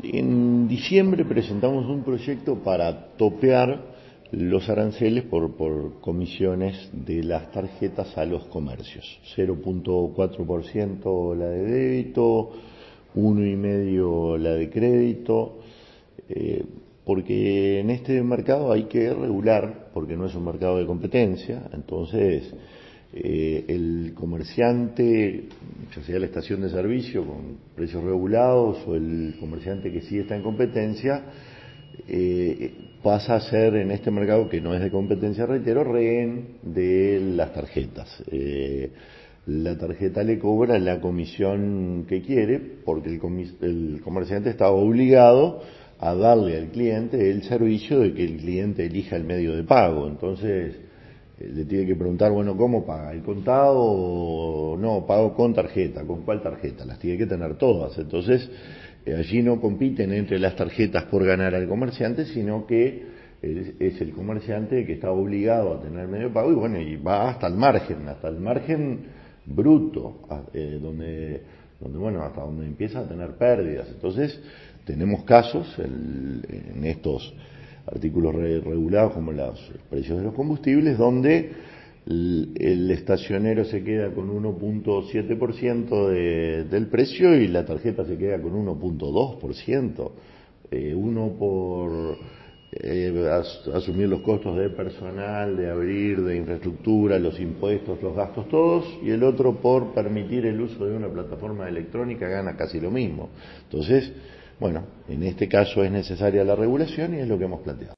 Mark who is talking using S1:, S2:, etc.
S1: En diciembre presentamos un proyecto para topear los aranceles por comisiones de las tarjetas a los comercios. 0,4% la de débito, 1,5% la de crédito, porque en este mercado hay que regular, porque no es un mercado de competencia. Entonces el comerciante, ya sea la estación de servicio con precios regulados o el comerciante que sí está en competencia, pasa a ser en este mercado que no es de competencia, reitero, rehén de las tarjetas. La tarjeta le cobra la comisión que quiere porque el comerciante está obligado a darle al cliente el servicio de que el cliente elija el medio de pago. Entonces le tiene que preguntar, bueno, ¿cómo paga? ¿El contado o no? Pago con tarjeta. ¿Con cuál tarjeta? Las tiene que tener todas. Entonces allí no compiten entre las tarjetas por ganar al comerciante, sino que es el comerciante que está obligado a tener medio de pago, y bueno, y va hasta el margen bruto, donde bueno, hasta donde empieza a tener pérdidas. Entonces tenemos casos en estos artículos regulados como los precios de los combustibles, donde el estacionero se queda con 1,7% del precio y la tarjeta se queda con 1,2%. Uno por asumir los costos de personal, de abrir, de infraestructura, los impuestos, los gastos todos, y el otro por permitir el uso de una plataforma electrónica gana casi lo mismo. Entonces, bueno, en este caso es necesaria la regulación y es lo que hemos planteado.